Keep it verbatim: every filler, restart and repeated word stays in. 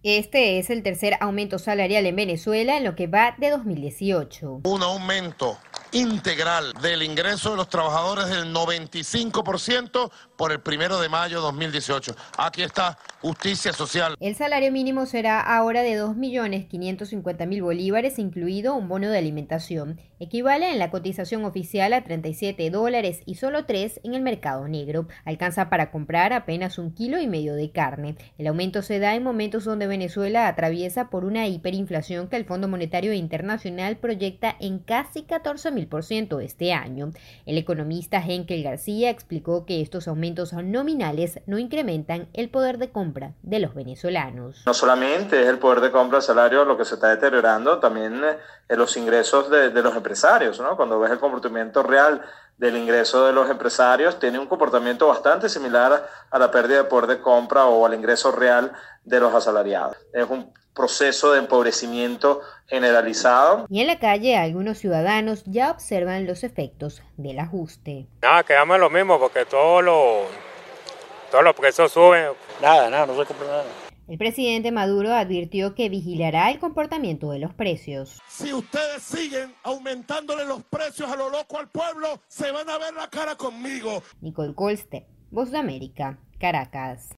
Este es el tercer aumento salarial en Venezuela en lo que va de dos mil dieciocho. Un aumento integral del ingreso de los trabajadores del noventa y cinco por ciento por el primero de mayo de dos mil dieciocho. Aquí está justicia social. El salario mínimo será ahora de dos millones quinientos cincuenta mil bolívares, incluido un bono de alimentación. Equivale en la cotización oficial a treinta y siete dólares y solo tres en el mercado negro. Alcanza para comprar apenas un kilo y medio de carne. El aumento se da en momentos donde Venezuela atraviesa por una hiperinflación que el Fondo Monetario Internacional proyecta en casi catorce mil por ciento este año. El economista Henkel García explicó que estos aumentos nominales no incrementan el poder de compra de los venezolanos. No solamente es el poder de compra del salario lo que se está deteriorando, también eh, los ingresos de, de los empresarios, ¿no? Cuando ves el comportamiento real del ingreso de los empresarios, tiene un comportamiento bastante similar a la pérdida de poder de compra o al ingreso real de los asalariados. Es un proceso de empobrecimiento generalizado. Y en la calle algunos ciudadanos ya observan los efectos del ajuste. Nada, quedamos lo mismo porque todos los todos los precios suben. Nada, nada, no se compra nada. El presidente Maduro advirtió que vigilará el comportamiento de los precios. Si ustedes siguen aumentándole los precios a lo loco al pueblo, se van a ver la cara conmigo. Nicole Colster, Voz de América, Caracas.